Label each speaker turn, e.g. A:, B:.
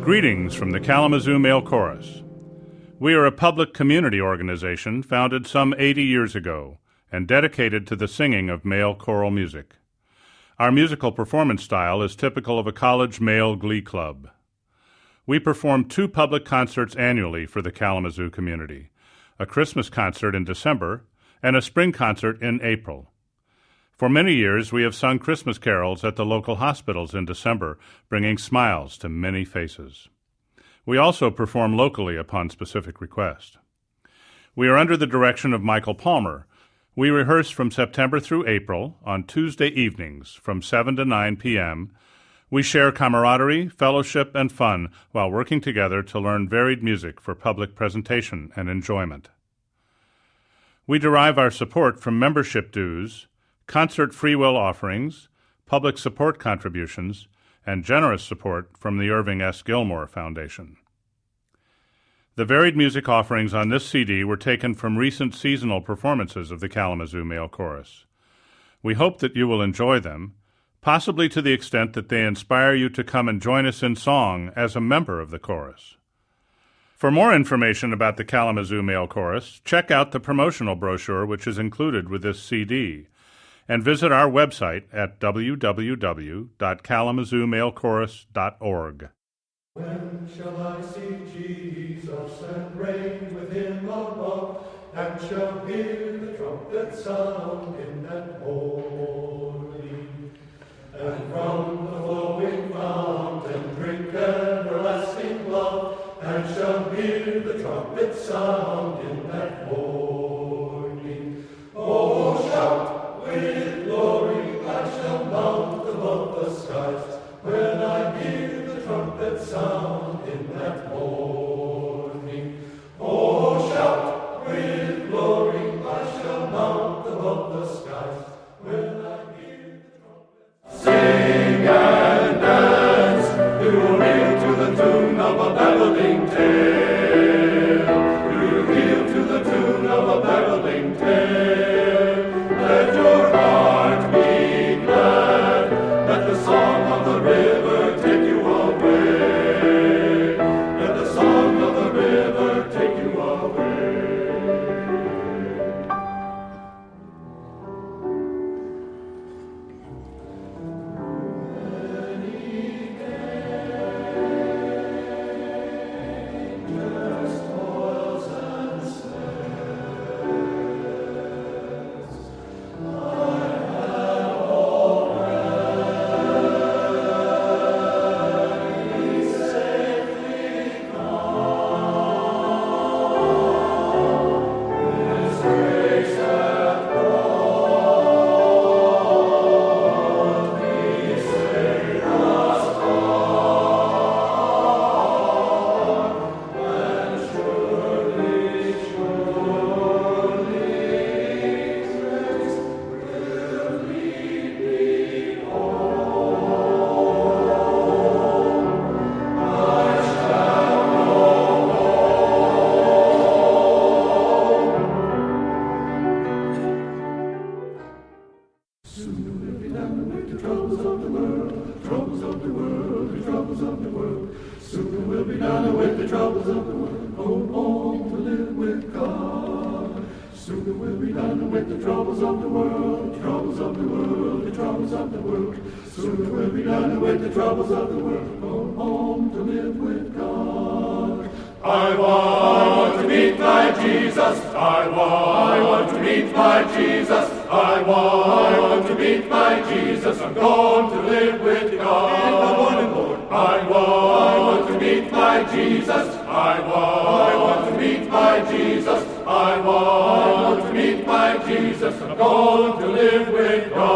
A: Greetings from the Kalamazoo Male Chorus. We are a public community organization founded some 80 years ago and dedicated to the singing of male choral music. Our musical performance style is typical of a college male glee club. We perform 2 public concerts annually for the Kalamazoo community, a Christmas concert in December and a spring concert in April. For many years, we have sung Christmas carols at the local hospitals in December, bringing smiles to many faces. We also perform locally upon specific request. We are under the direction of Michael Palmer. We rehearse from September through April on Tuesday evenings from 7 to 9 p.m. We share camaraderie, fellowship, and fun while working together to learn varied music for public presentation and enjoyment. We derive our support from membership dues, concert free will offerings, public support contributions, and generous support from the Irving S. Gilmore Foundation. The varied music offerings on this CD were taken from recent seasonal performances of the Kalamazoo Male Chorus. We hope that you will enjoy them, possibly to the extent that they inspire you to come and join us in song as a member of the chorus. For more information about the Kalamazoo Male Chorus, check out the promotional brochure which is included with this CD, and visit our website at www.kalamazoomalechorus.org.
B: When shall I see Jesus and reign with him above, and shall hear the trumpet sound in that holy, and from the flowing fountain drink everlasting love, and shall hear the trumpet sound in that holy. Oh, shout! With glory I shall mount above the skies, when I hear the trumpet sound in that morning. Oh, shout! With glory I shall mount above the skies, when I hear the trumpet sound. Sing and dance, you will reel to the tune of a babbling tale. You will reel to the tune of a babbling tale. Let your heart be glad, let the song of the river take you away. Let the song of the river take you away. Many dangers, toils, and snares I have already safely come. His grace hath brought me safe thus far, and surely, surely grace will lead me home. I shall go home. Soon we'll be done with the troubles of the world, troubles of the world, the troubles of the world. Soon we'll be done with the troubles of the world, home to live with God. Soon we'll be done with the troubles of the world, troubles of the world, the troubles of the world. Soon we'll be done with the troubles of the world, home to live with God. I want to meet my Jesus. I want to meet my Jesus. I want to meet my Jesus. I'm going to live with God in the morning, Lord. I want to meet my Jesus. I want to meet my Jesus. I want to meet my Jesus. I'm going to live with God.